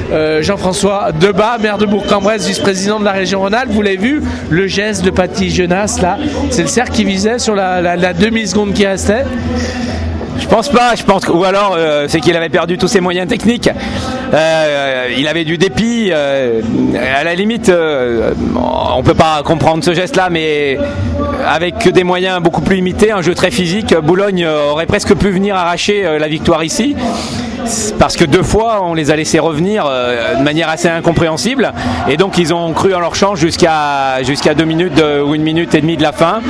Jean-François Debat, maire de Bourg-en-Bresse, vice-président de la région Rhône-Alpes. Vous l'avez vu, le geste de Paty Genasse là, c'est le cercle qui visait sur la demi-seconde qui restait. Je pense pas, ou alors c'est qu'il avait perdu tous ses moyens techniques. Il avait du dépit. À la limite, on peut pas comprendre ce geste-là, mais avec des moyens beaucoup plus limités, un jeu très physique, Boulogne aurait presque pu venir arracher la victoire ici. Parce que 2 fois on les a laissés revenir de manière assez incompréhensible, et donc ils ont cru en leur chance jusqu'à 2 minutes ou 1 minute et demie de la fin.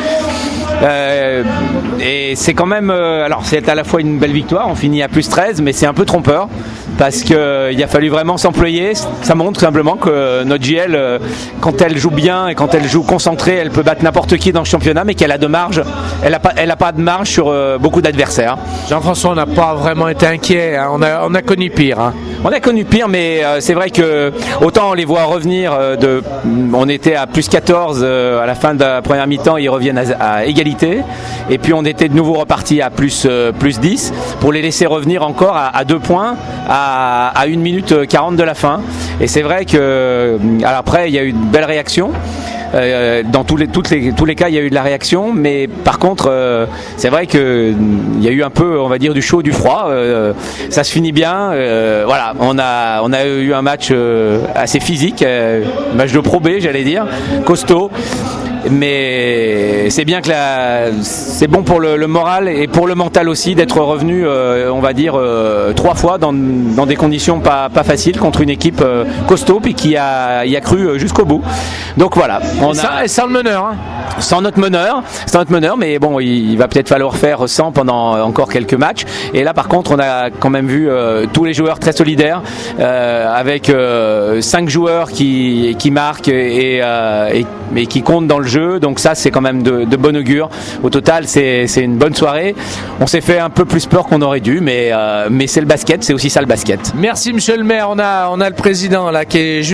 Et c'est quand même alors c'est à la fois une belle victoire, on finit à plus 13, mais c'est un peu trompeur parce qu'il a fallu vraiment s'employer. Ça montre simplement que notre JL, quand elle joue bien et quand elle joue concentrée, elle peut battre n'importe qui dans le championnat, mais qu'elle a de marge. Elle a pas de marge sur beaucoup d'adversaires. Jean-François, on n'a pas vraiment été inquiet, hein. On a connu pire. Hein. On a connu pire, mais c'est vrai que autant on les voit revenir on était à plus 14 à la fin de la première mi-temps, ils reviennent à égalité, et puis on était de nouveau reparti à plus 10 pour les laisser revenir encore à 2 points à 1 minute 40 de la fin. Et c'est vrai que alors après il y a eu de belles réactions. Dans tous les cas il y a eu de la réaction, mais par contre c'est vrai que il y a eu un peu, on va dire, du chaud, du froid. Ça se finit bien. Voilà, on a eu un match assez physique, match de Pro B, j'allais dire, costaud. Mais c'est bien que c'est bon pour le moral et pour le mental aussi d'être revenu, on va dire 3 fois dans des conditions pas faciles contre une équipe costaud, puis qui y a cru jusqu'au bout. Donc voilà, sans le meneur, hein. Sans notre meneur, mais bon, il va peut-être falloir faire 100 pendant encore quelques matchs. Et là, par contre, on a quand même vu tous les joueurs très solidaires, avec 5 joueurs qui marquent et qui comptent dans le jeu. Donc ça, c'est quand même de bon augure. Au total, c'est une bonne soirée. On s'est fait un peu plus peur qu'on aurait dû, mais c'est le basket, c'est aussi ça le basket. Merci Monsieur le maire. On a le président là qui est